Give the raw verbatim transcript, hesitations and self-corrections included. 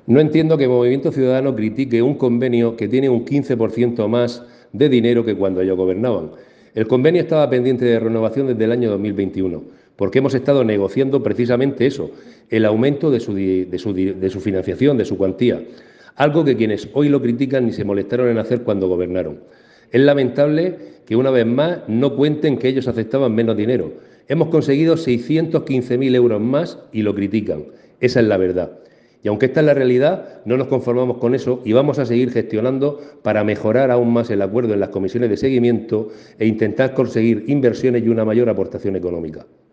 No entiendo que Movimiento Ciudadano critique un convenio que tiene un quince por ciento más de dinero que cuando ellos gobernaban. El convenio estaba pendiente de renovación desde el año dos mil veintiuno, porque hemos estado negociando precisamente eso, el aumento de su, de su, de su financiación, de su cuantía, algo que quienes hoy lo critican ni se molestaron en hacer cuando gobernaron. Es lamentable que una vez más no cuenten que ellos aceptaban menos dinero. Hemos conseguido seiscientos quince mil euros más y lo critican. Esa es la verdad. Y aunque esta es la realidad, no nos conformamos con eso y vamos a seguir gestionando para mejorar aún más el acuerdo en las comisiones de seguimiento e intentar conseguir inversiones y una mayor aportación económica.